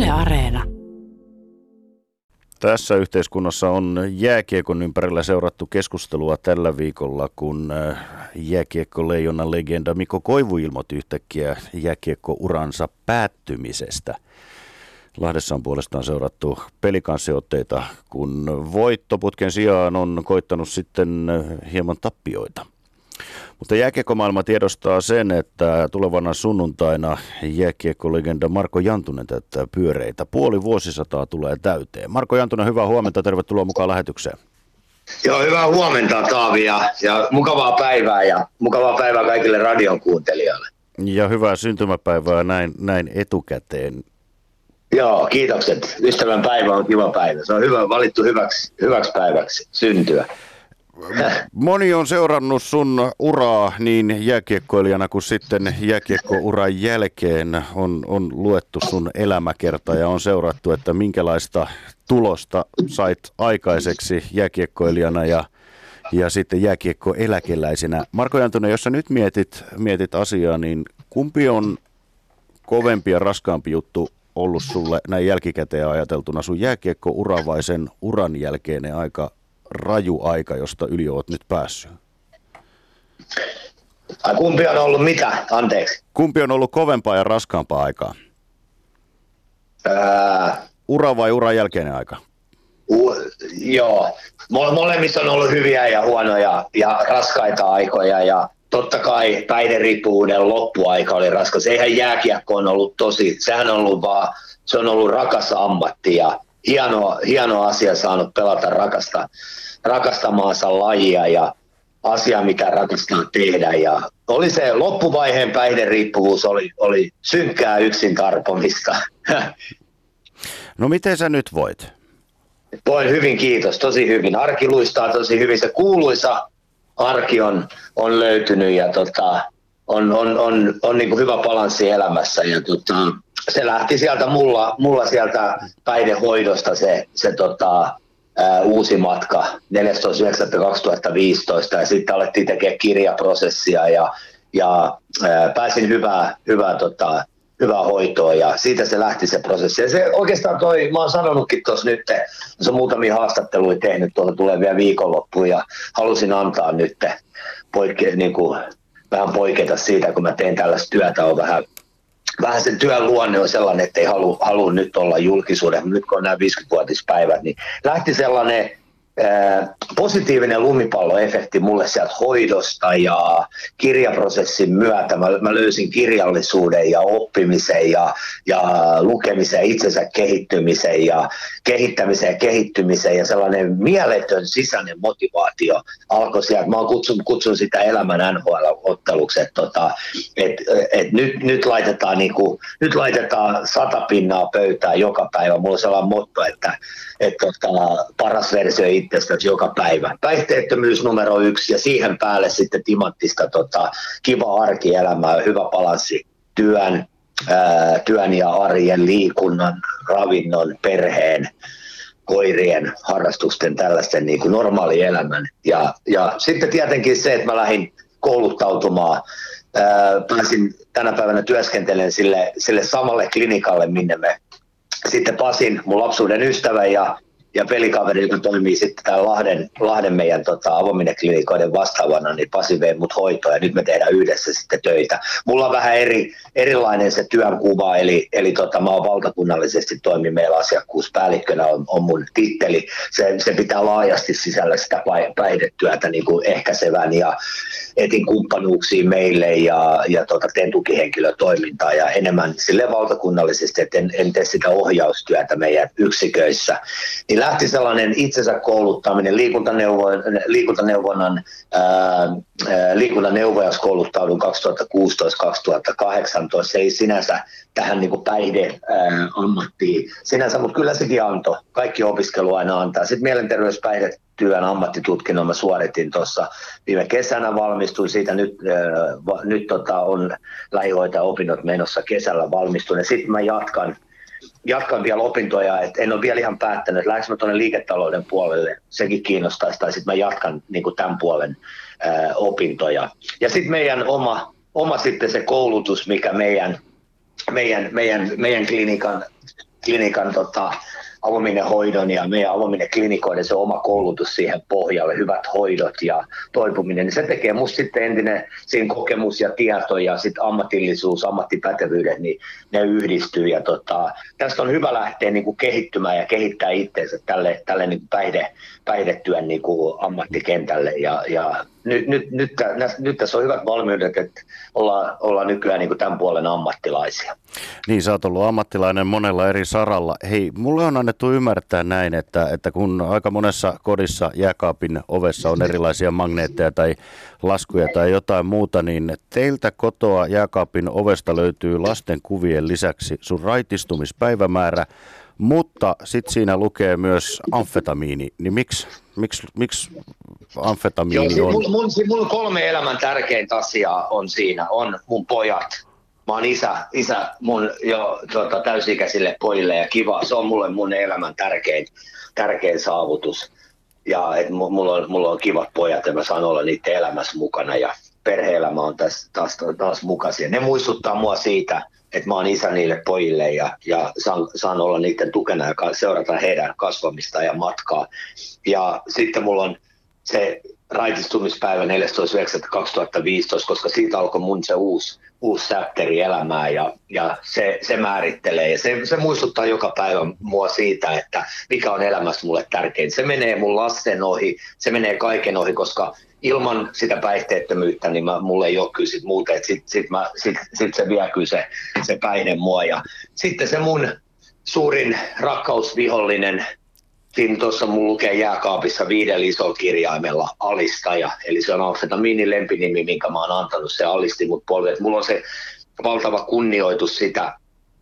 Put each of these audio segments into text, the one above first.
Yle Areena. Tässä yhteiskunnassa on jääkiekon ympärillä seurattu keskustelua tällä viikolla, kun jääkiekko-leijonan legenda Mikko Koivu ilmoitti yhtäkkiä jääkiekko-uransa päättymisestä. Lahdessa on puolestaan seurattu pelikanssiootteita, kun voittoputken sijaan on koittanut sitten hieman tappioita. Mutta jääkiekkomaailma tiedostaa sen, että tulevana sunnuntaina jääkiekkolegenda Marko Jantunen täyttää pyöreitä. Puoli vuosisataa tulee täyteen. Marko Jantunen, hyvää huomenta. Tervetuloa mukaan lähetykseen. Joo, hyvää huomenta Taavi ja mukavaa päivää kaikille radion kuuntelijoille. Ja hyvää syntymäpäivää näin etukäteen. Joo, kiitokset. Ystävän päivä on kiva päivä. Se on valittu hyväksi päiväksi syntyä. Moni on seurannut sun uraa niin jääkiekkoilijana kuin sitten jääkiekkouran jälkeen on luettu sun elämäkerta ja on seurattu, että minkälaista tulosta sait aikaiseksi jääkiekkoilijana ja sitten jääkiekkoeläkeläisenä. Marko Jantunen, jos sä nyt mietit asiaa, niin kumpi on kovempi ja raskaampi juttu ollut sulle näin jälkikäteen ajateltuna, sun jääkiekkoura vai sen uran jälkeinen aika raju aika, josta yli oot nyt päässyt? Kumpi on ollut mitä? Anteeksi. Kumpi on ollut kovempaa ja raskaampaa aikaa? Ura vai uran jälkeinen aika? Joo. Molemmissa on ollut hyviä ja huonoja ja raskaita aikoja ja totta kai päihderiippuvuuden loppuaika oli raskas. Eihän jääkiekko on ollut sehän on ollut se on ollut rakas ammatti ja hieno asia saanut pelata rakastamaansa lajia ja asia, mitä rakastaa tehdä. Ja oli se loppuvaiheen päihderiippuvuus, oli synkkää yksin tarpomista. No miten sä nyt voit? Voin hyvin, kiitos. Tosi hyvin. Arki luistaa tosi hyvin. Se kuuluisa arki on löytynyt ja on niin kuin hyvä balanssi elämässä. Ja se lähti sieltä mulla sieltä päihdehoidosta se uusi matka 14.9.2015 ja sitten alettiin tekemään kirjaprosessia ja pääsin hyvää hoitoa ja siitä se lähti se prosessi. Ja se oikeastaan mä oon sanonutkin tuossa nyt, se on muutamia haastatteluja tehnyt tuolla tulevia viikonloppuun ja halusin antaa nyt vähän poiketa siitä, kun mä teen tällaista työtä, on vähän sen työn luonne on sellainen, että ei halua nyt olla julkisuuden, nyt kun on nämä 50-vuotispäivät, niin lähti sellainen positiivinen lumipalloefekti mulle sieltä hoidosta ja kirjaprosessin myötä. Mä löysin kirjallisuuden ja oppimisen ja lukemisen, itsensä kehittymisen ja kehittämisen ja kehittymisen ja sellainen mieletön sisäinen motivaatio alkoi sieltä. Mä kutsun sitä elämän NHL-otteluksi, että nyt laitetaan 100 pinnaa pöytään joka päivä. Mulla on sellainen motto, että paras versio itsestäsi joka päivä. Päihteettömyys numero 1 ja siihen päälle sitten timanttista kivaa arkielämää, hyvä balanssi työn ja arjen, liikunnan, ravinnon, perheen, koirien, harrastusten, tällaisten niin kuin normaali elämän. Ja sitten tietenkin se, että mä lähdin kouluttautumaan. Pääsin tänä päivänä työskentelen sille samalle klinikalle, minne me sitten Pasin, mun lapsuuden ystävä ja pelikaveri, joka toimii sitten täällä Lahden meidän avomineklinikoiden vastaavana, niin Pasi vei mut hoitoon ja nyt me tehdään yhdessä sitten töitä. Mulla on vähän erilainen se työnkuva, eli mä oon valtakunnallisesti toimin meillä asiakkuuspäällikkönä on mun titteli. Se pitää laajasti sisällä sitä päihdetyötä niin kuin ehkäisevän ja etin kumppanuuksia meille ja teen tukihenkilötoimintaa ja enemmän sille valtakunnallisesti, että en tee sitä ohjaustyötä meidän yksiköissä. Niin lähti sellainen itsensä kouluttaminen, liikuntaneuvojaksi kouluttaudun 2016-2018. Se ei sinänsä tähän niin kuin päihdeammattiin sinänsä, mutta kyllä sekin antoi. Kaikki opiskelu aina antaa. Sitten mielenterveyspäihdetyön ammattitutkinnon mä suoritin tuossa viime kesänä, valmistuin siitä. Nyt on lähihoitaja-opinnot menossa kesällä valmistun. Ja sitten mä jatkan vielä opintoja, että en ole vielä ihan päättänyt, että lähdekö mä tuonne liiketalouden puolelle, sekin kiinnostaisi, tai sitten mä jatkan niin kuin tämän puolen opintoja. Ja sitten meidän oma sitten se koulutus, mikä meidän klinikan avomimenhoidon ja meidän avomimenklinikoiden se oma koulutus siihen pohjalle, hyvät hoidot ja toipuminen, niin se tekee musta sitten entinen siinä kokemus ja tieto ja sitten ammatillisuus, ammattipätevyydet, niin ne yhdistyy ja tästä on hyvä lähteä niin kuin kehittymään ja kehittää itseensä tälle niin kuin päihdetyön niin kuin ammattikentälle ja nyt tässä on hyvät valmiudet, että ollaan nykyään niin kuin tämän puolen ammattilaisia. Niin, sä oot ollut ammattilainen monella eri saralla. Hei, mulle on annettu ymmärtää näin, että kun aika monessa kodissa jääkaapin ovessa on erilaisia magneetteja tai laskuja tai jotain muuta, niin teiltä kotoa jääkaapin ovesta löytyy lasten kuvien lisäksi sun raitistumispäivämäärä, mutta sitten siinä lukee myös amfetamiini. Niin miksi amfetamiini on? Mulla on 3 elämän tärkeintä asiaa on siinä. On mun pojat. Mä oon isä mun jo täysi-ikäisille pojille ja kiva. Se on mulle mun elämän tärkein saavutus. Ja et mulla on kivat pojat ja mä saan olla niiden elämässä mukana ja perhe-elämä on taas mukaisin. Ne muistuttaa mua siitä, että mä oon isä niille pojille ja saan olla niiden tukena ja seurata heidän kasvamista ja matkaa. Ja sitten mulla on se raitistumispäivä 14.9.2015, koska siitä alkoi mun se uusi chapteri elämää ja se määrittelee ja se muistuttaa joka päivä mua siitä, että mikä on elämässä mulle tärkein. Se menee mun lasten ohi, se menee kaiken ohi, koska ilman sitä päihteettömyyttä niin mulla ei ole kyllä sit muuta, että sit se vie kyllä se päihde mua ja sitten se mun suurin rakkausvihollinen. Siinä tuossa mun lukee jääkaapissa 5 isolla kirjaimella alistaja, eli se on amfetamiinin lempinimi, minkä mä oon antanut, se alisti mut polveen. Mulla on se valtava kunnioitus sitä,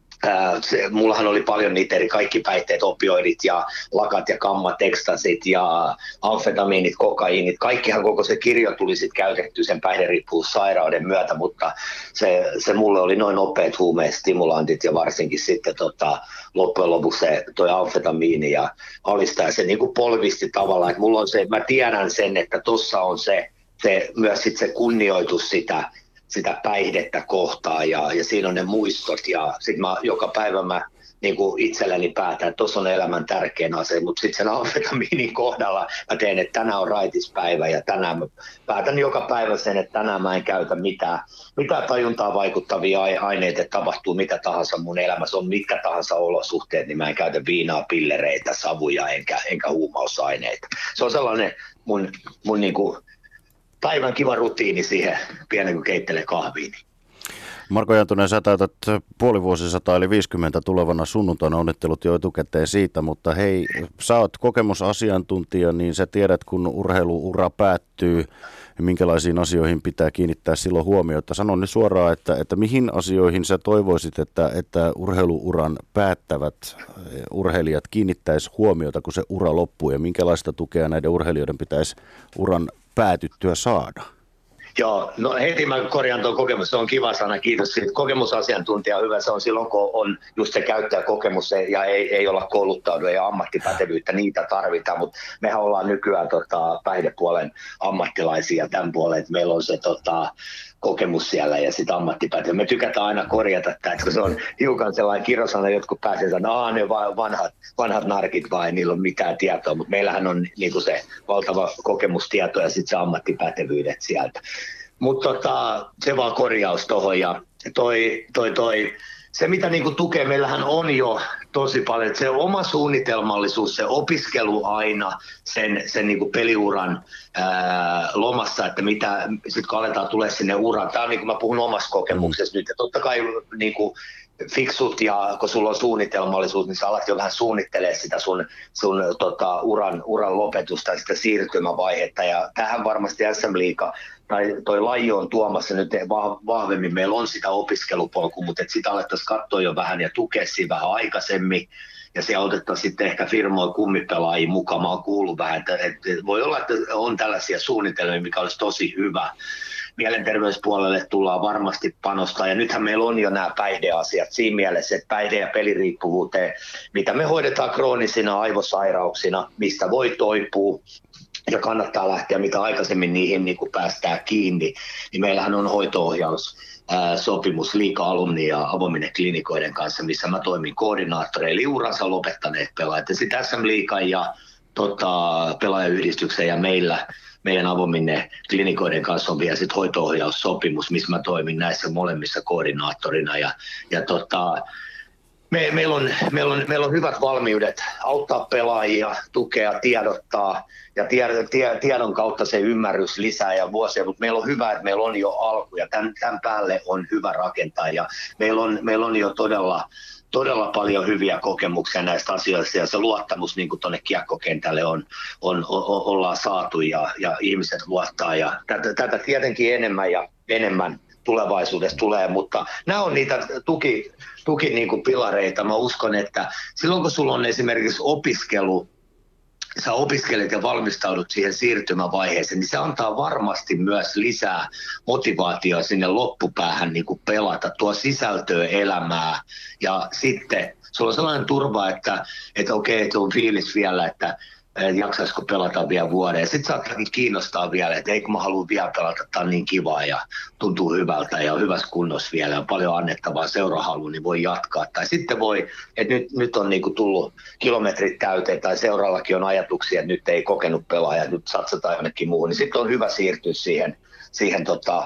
mullahan oli paljon niitä eri kaikki päihteet, opioidit ja lakat ja kammat, ekstasit ja amfetamiinit, kokaiinit, kaikkihan koko se kirjo tuli sitten käytetty sen päihderiippuvuussairauden myötä, mutta se mulle oli noin nopeat huumestimulantit ja varsinkin sitten loppujen lopuksi toi amfetamiini ja alistaja se niin kuin polvisti tavallaan, että mulla on se, mä tiedän sen, että tossa on se myös sit se kunnioitus sitä päihdettä kohtaan ja siinä on ne muistot ja sitten joka päivä mä niin kuin itselläni päätän, että tuossa on elämän tärkein asia, mutta sitten sen amfetamiinin kohdalla mä teen, että tänään on raitispäivä ja tänään mä päätän joka päivä sen, että tänään mä en käytä mitään tajuntaa vaikuttavia aineita, että tapahtuu mitä tahansa mun elämässä, on mitkä tahansa olosuhteet, niin mä en käytä viinaa, pillereitä, savuja enkä huumausaineita. Se on sellainen mun niin kuin päivän kiva rutiini siihen, pienen kun keittelee kahviin. Marko Jantunen, sä täytät puoli vuosisataa eli 50 tulevana sunnuntaina, onnittelut jo etukäteen siitä, mutta hei, sä oot kokemusasiantuntija, niin sä tiedät, kun urheiluura päättyy, minkälaisiin asioihin pitää kiinnittää silloin huomiota. Sano nyt suoraan, että mihin asioihin sä toivoisit, että urheiluuran päättävät urheilijat kiinnittäisi huomiota, kun se ura loppuu, ja minkälaista tukea näiden urheilijoiden pitäisi uran päätyttyä saada? Joo, no heti mä korjaan tuon kokemus, se on kiva sana, kiitos siitä. Kokemusasiantuntija on hyvä, se on silloin kun on just se käyttäjäkokemus ja ei olla kouluttautunut ja ammattipäätevyyttä, niitä tarvitaan, mutta mehän ollaan nykyään päihdepuolen ammattilaisia tämän puolen, että meillä on se kokemus siellä ja sitten ammattipätevä. Me tykätään aina korjata tämä, että se on hiukan sellainen kirosana, jotkut pääsevät sanoa, ne vanhat narkit vai, niillä on mitään tietoa, mutta meillähän on niinku se valtava kokemustieto ja sitten se ammattipätevyydet sieltä. Mutta se vaan korjaus tuohon ja se mitä niinku tukee, meillähän on jo tosi paljon, että se oma suunnitelmallisuus, se opiskelu aina sen niinku peliuran lomassa, että mitä sitten kun aletaan tulee sinne uraan. Tämä on niin kuin mä puhun omassa kokemuksessa nyt, ja totta kai niinku fiksut ja kun sulla on suunnitelmallisuus, niin sä alat jo vähän suunnittelee sitä sun uran lopetusta ja sitä siirtymävaihetta. Ja tähän varmasti SM-liiga tai toi laji on tuomassa nyt vahvemmin. Meillä on sitä opiskelupolkua, mutta sitä alettaisiin katsoa jo vähän ja tukea siinä vähän aikaisemmin. Ja se otettaisiin sitten ehkä firmoja kummipelaajia mukaan. Mä oon kuullut vähän, että voi olla, että on tällaisia suunnitelmia, mikä olisi tosi hyvä. Mielenterveyspuolelle tullaan varmasti panostaa ja nythän meillä on jo nämä päihdeasiat siinä mielessä, että päihde- ja peliriippuvuuteen, mitä me hoidetaan kroonisina aivosairauksina, mistä voi toipua ja kannattaa lähteä mitä aikaisemmin niihin niin kuin päästään kiinni, niin meillähän on hoito-ohjaus sopimus liiga-alumni ja avoiminen klinikoiden kanssa, missä mä toimin koordinaattori, eli uransa lopettaneet pelaajat. Ja sitten SM-liigan ja pelaajayhdistyksen ja meidän avoiminen klinikoiden kanssa on vielä sit hoito-ohjaussopimus, missä mä toimin näissä molemmissa koordinaattorina. Meillä on hyvät valmiudet auttaa pelaajia, tukea, tiedottaa ja tiedon kautta se ymmärrys lisää ja vuosia, mutta meillä on hyvä, että meillä on jo alku ja tämän päälle on hyvä rakentaa ja meillä on jo todella paljon hyviä kokemuksia näistä asioista ja se luottamus niin kuin tuonne kiekkokentälle ollaan saatu ja ihmiset luottaa ja tätä tietenkin enemmän ja enemmän tulevaisuudessa tulee, mutta nämä on niitä tuki niin kuin pilareita. Mä uskon, että silloin kun sulla on esimerkiksi opiskelu, sä opiskelet ja valmistaudut siihen siirtymävaiheeseen, niin se antaa varmasti myös lisää motivaatiota sinne loppupäähän niin kuin pelata, tuo sisältöä elämää ja sitten sulla on sellainen turva, että okei, että on fiilis vielä, että jaksaisiko pelata vielä vuoden. Ja sitten saattaakin kiinnostaa vielä, että eikö mä halua vielä pelata, tämä on niin kivaa ja tuntuu hyvältä ja on hyvässä kunnossa vielä ja paljon annettavaa seurahaluun, niin voi jatkaa. Tai sitten voi, että nyt on niinku tullut kilometrit täyteen tai seuraavakin on ajatuksia, että nyt ei kokenut pelaaja, nyt satsataan jonnekin muuhun, niin sitten on hyvä siirtyä siihen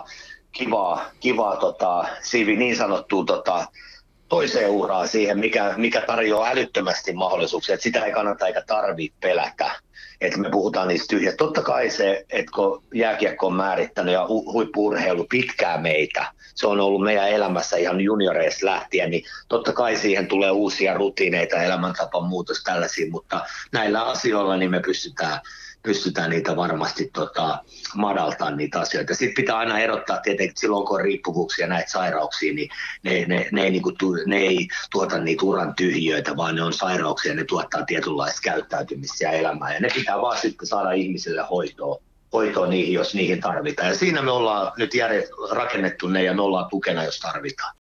kivaa siivi niin sanottuun toiseen uraan siihen, mikä tarjoaa älyttömästi mahdollisuuksia, että sitä ei kannata eikä tarvitse pelätä, että me puhutaan niistä tyhjistä. Totta kai se, että kun jääkiekko on määrittänyt ja huippu-urheilu pitkään meitä, se on ollut meidän elämässä ihan junioreista lähtien, niin totta kai siihen tulee uusia rutiineita, elämäntapan muutos tällaisia, mutta näillä asioilla niin me pystytään niitä varmasti madaltamaan niitä asioita. Sitten pitää aina erottaa tietenkin, että silloin kun on riippuvuuksia näitä sairauksia, niin ne ei tuota niitä uran tyhjiöitä, vaan ne on sairauksia, ne tuottaa tietynlaista käyttäytymistä ja elämää. Ja ne pitää vaan sitten saada ihmisille hoitoa niihin, jos niihin tarvitaan. Ja siinä me ollaan nyt rakennettu ne ja me ollaan tukena, jos tarvitaan.